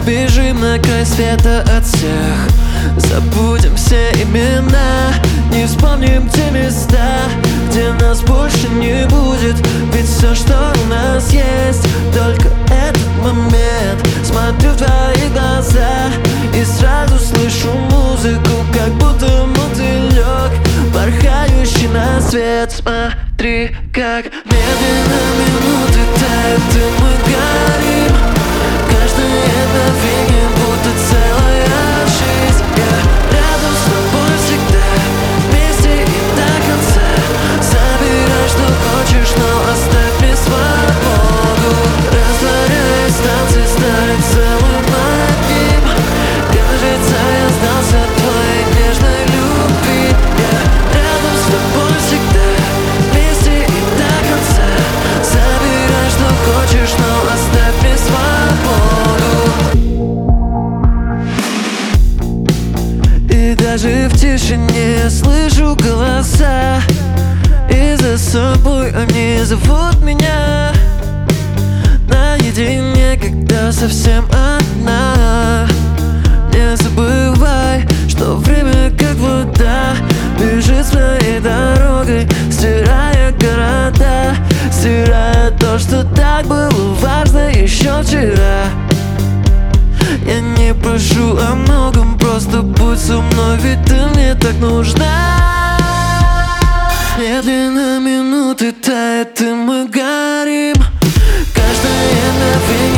Сбежим на край света от всех, забудем все имена, не вспомним те места, где нас больше не будет. Ведь все, что у нас есть, только этот момент. Смотрю в твои глаза и сразу слышу музыку, как будто мотылек, порхающий на свет. Смотри, как медленно минуты тают, и мы горим. Каждое мгновение будто целая жизнь. Я рядом с тобой всегда, вместе и до конца. Забирай, что хочешь, но оставь мне свободу. Растворяясь в танце, стали целым одним. Кажется, я сдался твоей нежной любви. Я рядом с тобой всегда, вместе и до конца. Забирай, что хочешь, но оставь мне свободу. И даже в тишине я слышу голоса, и за собой они зовут меня. Наедине, когда совсем одна. Не забывай, что время как вода бежит своей дорогой, стирая города, стирая то, что так было важно еще вчера. Я не прошу о многом, просто будь со мной, ведь ты мне так нужна. Медленно минуты тают, и мы горим. Каждое мгновение